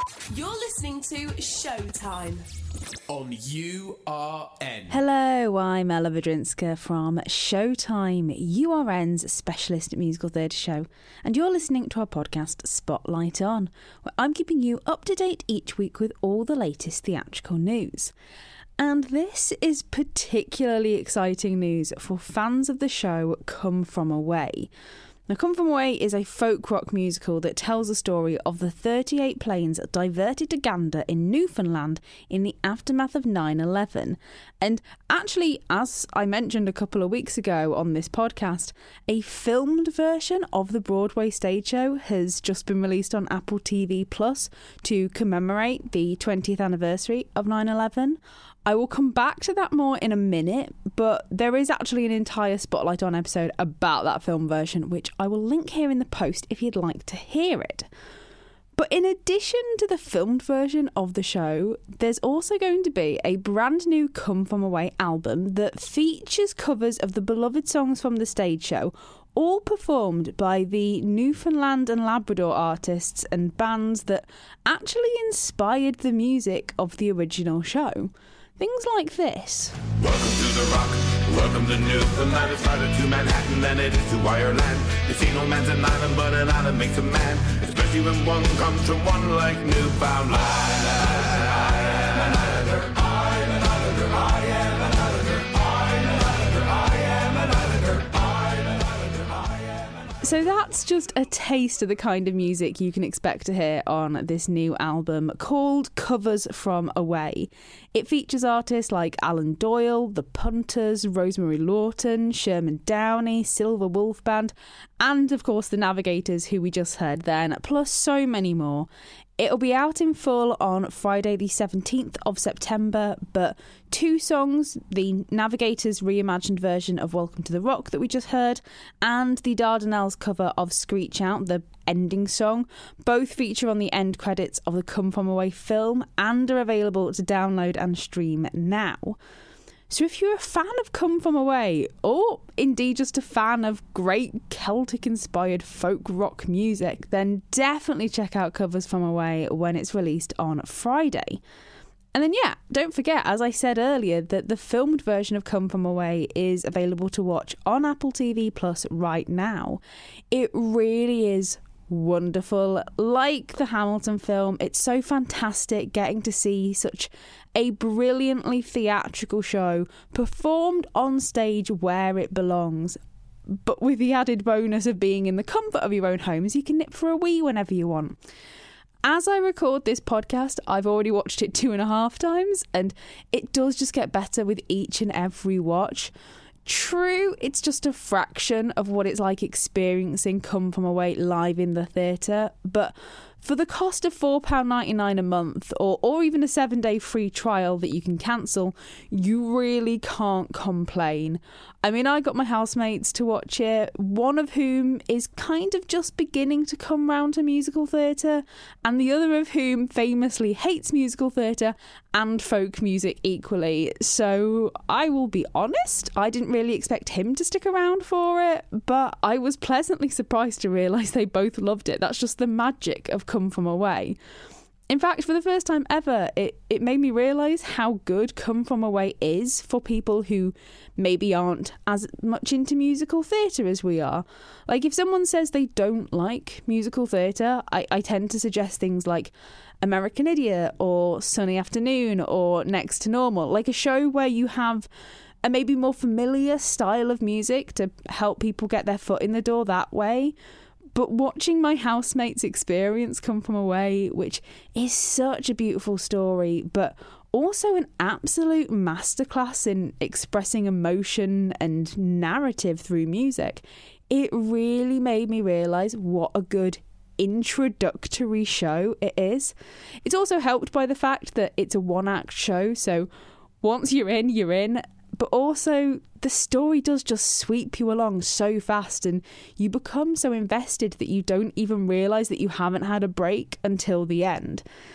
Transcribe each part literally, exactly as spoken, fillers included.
You're listening to Showtime on U R N. Hello, I'm Ella Vidrinska from Showtime, U R N's specialist musical theatre show, and you're listening to our podcast Spotlight On, where I'm keeping you up to date each week with all the latest theatrical news. And this is particularly exciting news for fans of the show Come From Away. Now, Come From Away is a folk rock musical that tells the story of the thirty-eight planes diverted to Gander in Newfoundland in the aftermath of nine eleven. And actually, as I mentioned a couple of weeks ago on this podcast, a filmed version of the Broadway stage show has just been released on Apple T V Plus to commemorate the twentieth anniversary of nine eleven. I will come back to that more in a minute, but there is actually an entire Spotlight On episode about that film version, which I will link here in the post if you'd like to hear it. But in addition to the filmed version of the show, there's also going to be a brand new Come From Away album that features covers of the beloved songs from the stage show, all performed by the Newfoundland and Labrador artists and bands that actually inspired the music of the original show. Things like this. Welcome to the rock, welcome to Newfoundland. It's harder to Manhattan than it is to Ireland. You see, no man's an island, but an island makes a man, especially when one comes from one like Newfoundland. I am an islander, I am an islander, I am an islander, I am an islander, I am an islander, I am an islander, I am an islander. So that's just a taste of the kind of music you can expect to hear on this new album called Covers From Away. It features artists like Alan Doyle, The Punters, Rosemary Lawton, Sherman Downey, Silver Wolf Band, and of course the Navigators, who we just heard then, plus so many more. It'll be out in full on Friday the seventeenth of September, but two songs, the Navigators' reimagined version of Welcome to the Rock that we just heard, and the Dardanelles cover of Screech Out, the ending song, both feature on the end credits of the Come From Away film and are available to download and stream now. So if you're a fan of Come From Away, or indeed just a fan of great Celtic-inspired folk rock music, then definitely check out Covers From Away when it's released on Friday. And then yeah, don't forget, as I said earlier, that the filmed version of Come From Away is available to watch on Apple T V Plus right now. It really is wonderful. Like the Hamilton film, it's so fantastic getting to see such a brilliantly theatrical show performed on stage where it belongs, but with the added bonus of being in the comfort of your own home, so you can nip for a wee whenever you want. As I record this podcast, I've already watched it two and a half times, and it does just get better with each and every watch. True, it's just a fraction of what it's like experiencing Come From Away live in the theatre, but for the cost of four pounds ninety-nine a month, or, or even a seven-day free trial that you can cancel, you really can't complain. I mean, I got my housemates to watch it, one of whom is kind of just beginning to come round to musical theatre, and the other of whom famously hates musical theatre and folk music equally. So I will be honest, I didn't really expect him to stick around for it, but I was pleasantly surprised to realise they both loved it. That's just the magic of Come From Away. In fact, for the first time ever, it, it made me realise how good Come From Away is for people who maybe aren't as much into musical theatre as we are. Like, if someone says they don't like musical theatre, I, I tend to suggest things like American Idiot or Sunny Afternoon or Next to Normal, like a show where you have a maybe more familiar style of music to help people get their foot in the door that way. But watching my housemates experience Come From Away, which is such a beautiful story, but also an absolute masterclass in expressing emotion and narrative through music, it really made me realise what a good introductory show it is. It's also helped by the fact that it's a one-act show, so once you're in, you're in. But also, the story does just sweep you along so fast, and you become so invested that you don't even realise that you haven't had a break until the end.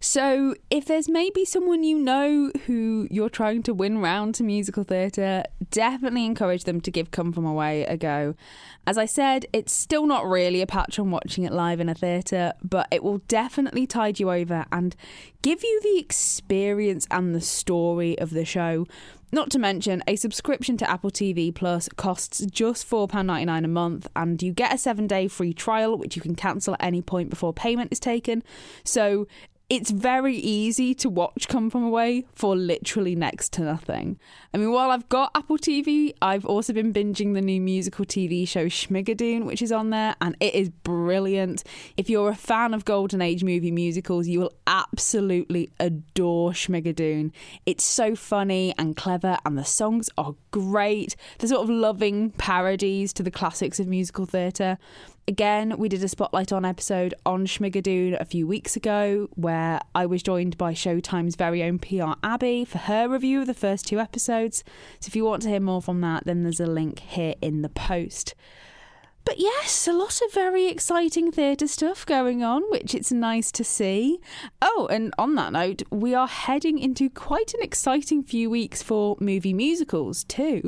So if there's maybe someone you know who you're trying to win round to musical theatre, definitely encourage them to give Come From Away a go. As I said, it's still not really a patch on watching it live in a theatre, but it will definitely tide you over and give you the experience and the story of the show. Not to mention, a subscription to Apple T V Plus costs just four pounds ninety-nine a month, and you get a seven-day free trial, which you can cancel at any point before payment is taken. So it's very easy to watch Come From Away for literally next to nothing. I mean, while I've got Apple T V, I've also been binging the new musical T V show Schmigadoon, which is on there, and it is brilliant. If you're a fan of Golden Age movie musicals, you will absolutely adore Schmigadoon. It's so funny and clever, and the songs are great. They're sort of loving parodies to the classics of musical theatre. Again, we did a Spotlight On episode on Schmigadoon a few weeks ago, where I was joined by Showtime's very own P R Abby for her review of the first two episodes. So if you want to hear more from that, then there's a link here in the post. But yes, a lot of very exciting theatre stuff going on, which it's nice to see. Oh, and on that note, we are heading into quite an exciting few weeks for movie musicals too.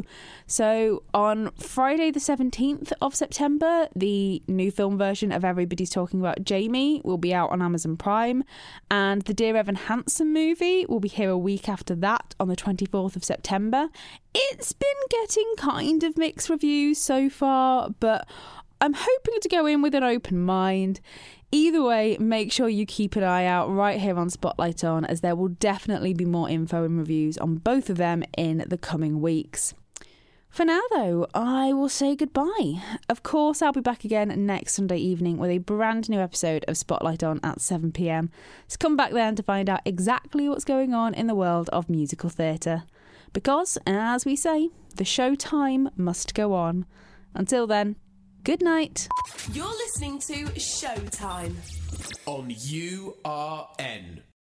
So on Friday the seventeenth of September, the new film version of Everybody's Talking About Jamie will be out on Amazon Prime, and the Dear Evan Hansen movie will be here a week after that on the twenty-fourth of September. It's been getting kind of mixed reviews so far, but I'm hoping to go in with an open mind. Either way, make sure you keep an eye out right here on Spotlight On, as there will definitely be more info and reviews on both of them in the coming weeks. For now, though, I will say goodbye. Of course, I'll be back again next Sunday evening with a brand new episode of Spotlight On at seven p m. So come back then to find out exactly what's going on in the world of musical theatre. Because, as we say, the show time must go on. Until then, good night. You're listening to Showtime on U R N.